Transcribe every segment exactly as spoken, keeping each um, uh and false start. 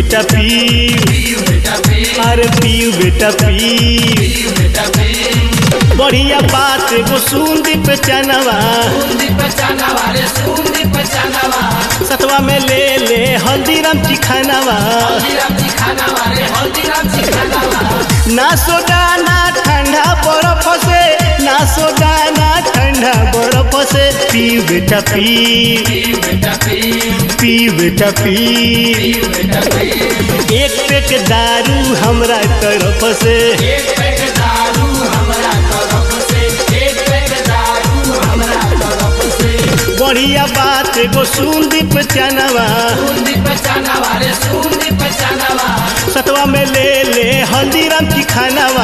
बेटा पीऊ, अरे पीऊ बेटा पीऊ। बढ़िया बात एगो सुन दी पहचानवा, सतवा में ले ले हल्दीराम चिखानवा। ना सोडा ना ठंडा बर्फ से, ना सोडा ना ठंडा बर्फ से। पीऊ बेटा पीऊ, पीऊ बेटा पीऊ। एक पैक दारू हमरा तरफ से, बढ़िया बात एगो सुन दी पहचानवा, सतवा में ले ले हल्दीराम चिखानवा।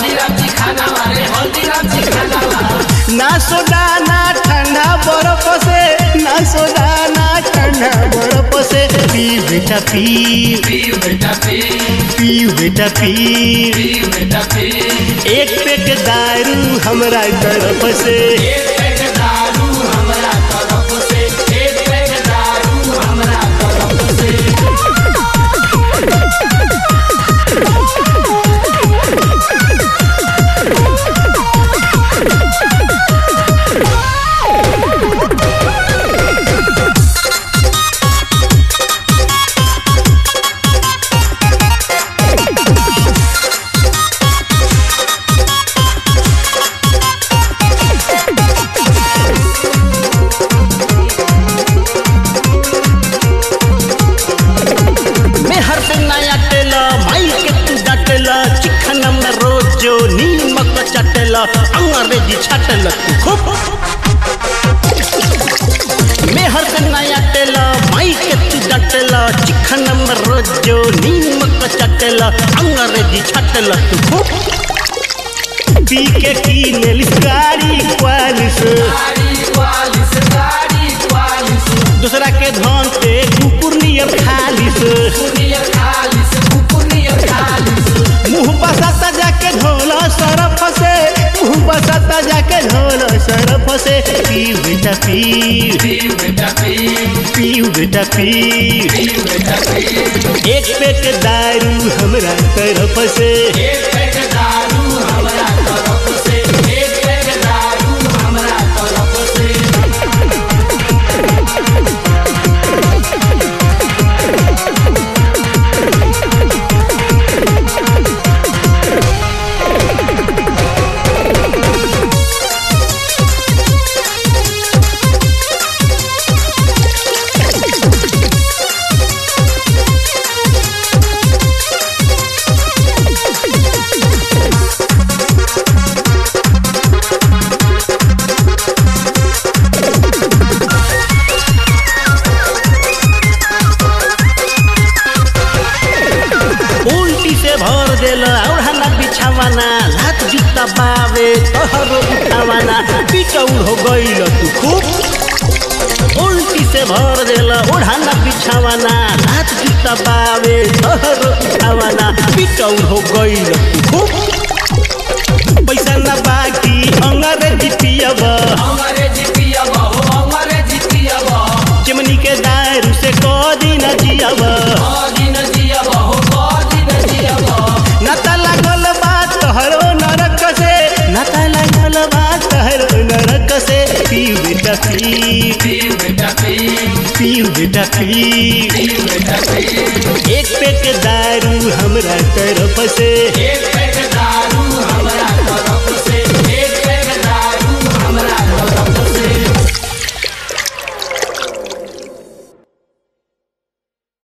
ना सोडा ना ठंडा बर्फ से, ना सोडा ना ठंडा बर्फ से। पीऊ बेटा पीऊ, पीऊ बेटा पीऊ। एक पैक दारू हमरा तरफ से, अंग्रेजी छाटल तू खूब। मेहर से नया टेला माई के तू डटला, चिकन में रोजो नीमक चटला। अंग्रेजी छाटल तू खूब। पी के कीने लिस गाड़ी क्वालिस, दूसरा के धन पे कुकुर नियर खालिस। मुँह बसाता जाके ढोला सरफ से, मुँह बसाता जाके ढोला सरफ से। पीऊ बेटा पीऊ, पीऊ बेटा पीऊ। एक पैक दारू हमरा तरफ से, लात जूता बावे तोहरो उठावाना। पिटौल हो गईल तू खूब, उल्टी से भर देला ओढ़ाना बिछावाना। लात जूता बावे तोहरो उठावाना। पिटौल हो गईल तू खूब। पैसा ना बाकी अंग्रेजी पियबा, चिमनी के दारू से कदी न जियबा। नाता लागल बात तोहरो नरक से, नाता लागल बात तोहरो नरक से। पीऊ बेटा पीऊ, पीऊ बेटा पीऊ। एक पैक दारू हमरा तरफ से,